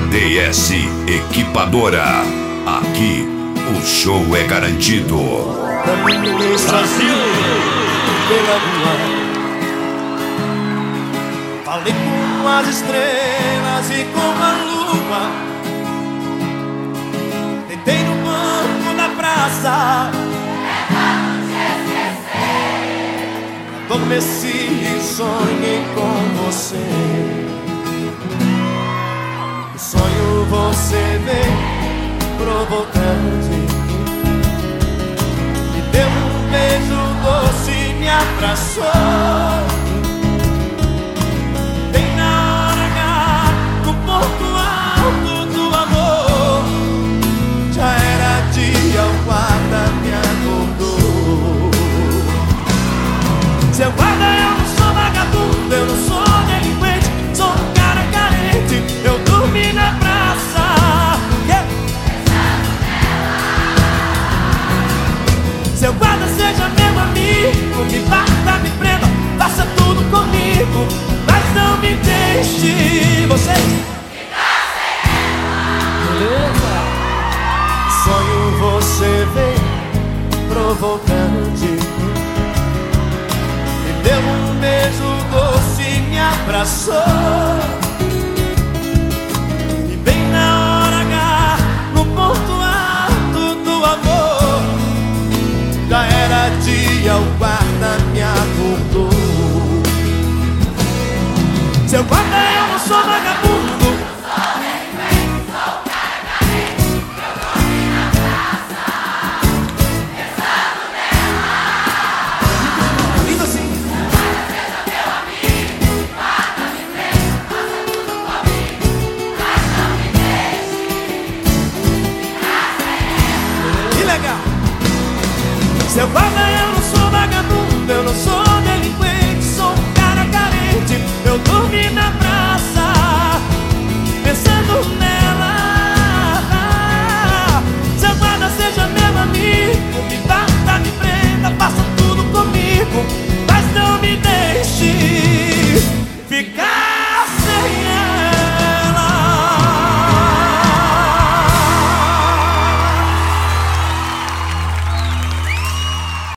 JDS Equipadora. Aqui o show é garantido. Brasil! Pela rua, falei com as estrelas e com a lua. Deitei no banco da praça, adormeci e sonhei com você. No sonho você veio provocante, me deu um beijo doce, me abraçou. Bem na hora H, no ponto alto do amor, já era dia, o guarda me acordou. Seu guarda, eu não sou vagabundo, eu não sou delinquente, sou um cara carente, eu dormi na praça. Seu guarda, seja meu amigo, me bata, me prenda, faça tudo comigo, mas não me deixe. Você beleza? Sonho você vem provocante, me deu um beijo doce, me abraçou. E bem na hora H, no ponto alto do amor, já era dia, o guarda me acordou. Seu guarda, eu não sou vagabundo, lindo assim. Que legal. Seu guarda,